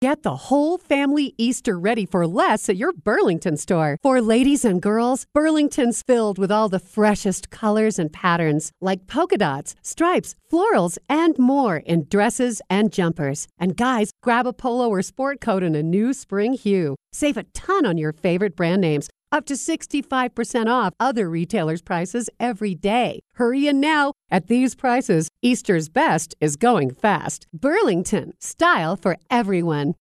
Get the whole family Easter ready for less at your Burlington store. For ladies and girls, Burlington's filled with all the freshest colors and patterns, like polka dots, stripes, florals, and more in dresses and jumpers. And guys, grab a polo or sport coat in a new spring hue. Save a ton on your favorite brand names, up to 65% off other retailers' prices every day. Hurry in now. At these prices, Easter's best is going fast. Burlington, style for everyone.